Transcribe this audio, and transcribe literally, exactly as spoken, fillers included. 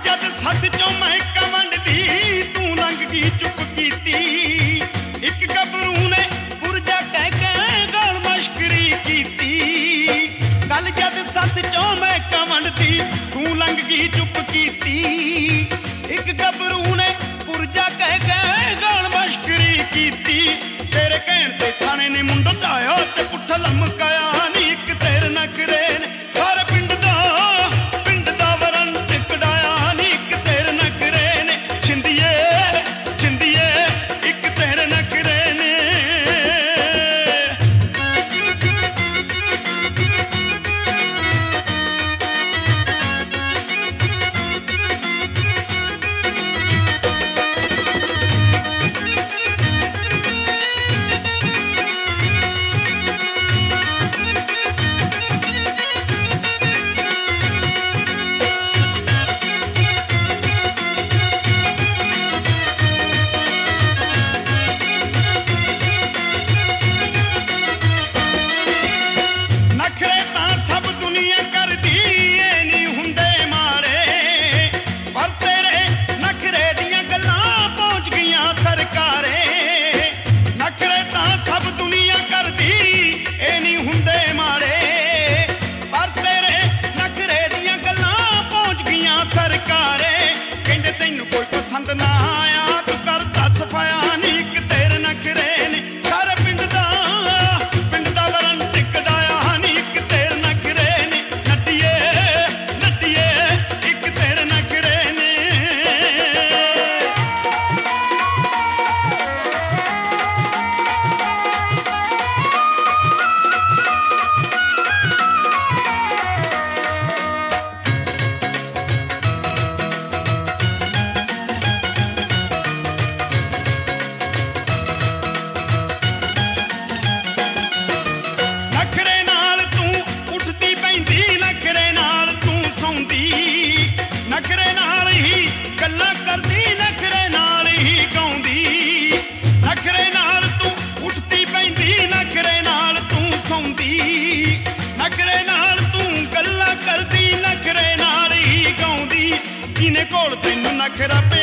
जद सद चों महका वंडदी तू लंघ गई चुप कीती एक गबरू ने पुरजा कह के गल मश्करी कीती गल जद सद चों महका वंडदी तू लंघ गई चुप कीती एक गबरू ने पुरजा कह के गल मश्करी कीती तेरे कहण ते थाने ने मुंडा ढाया ते पुट्ठा लमकाया नी एक तेरे नखरे ने सारे पिंड दा पिंड दा वरंट कढाया नी एक तेरे नखरे ने छिंदिए छिंदिए एक तेरे नखरे ने नखरा पे